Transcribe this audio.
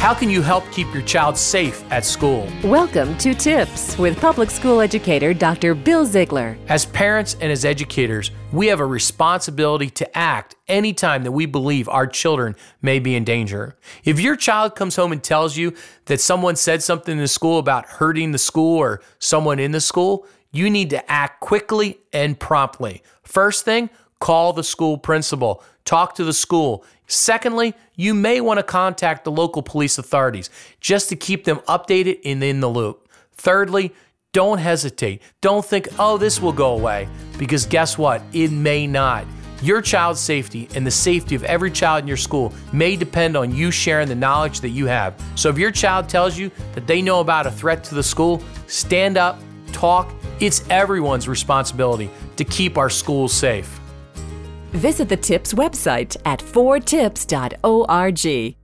How can you help keep your child safe at school? Welcome to Tips with public school educator Dr. Bill Ziegler. As parents and as educators, we have a responsibility to act anytime that we believe our children may be in danger. If your child comes home and tells you that someone said something in the school about hurting the school or someone in the school, you need to act quickly and promptly. First thing, call the school principal. Talk to the school. Secondly, you may want to contact the local police authorities just to keep them updated and in the loop. Thirdly, don't hesitate. Don't think, oh, this will go away, because guess what? It may not. Your child's safety and the safety of every child in your school may depend on you sharing the knowledge that you have. So if your child tells you that they know about a threat to the school, stand up, talk. It's everyone's responsibility to keep our schools safe. Visit the TIPS website at 4tips.org.